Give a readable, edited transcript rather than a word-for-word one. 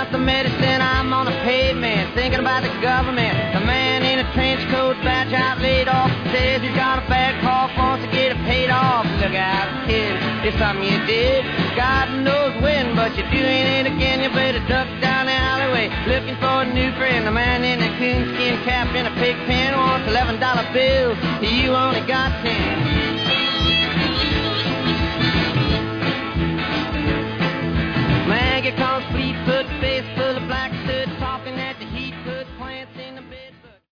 got the medicine, I'm on the pavement, thinking about the government. The man in a trench coat, badge out, laid off, says he's got a bad cough, wants to get it paid off. Look out, kid, it's something you did. God knows when, but you're doing it again. You better duck down the alleyway, looking for a new friend. The man in a coonskin cap and a pig pen wants $11 bills, you only got 10.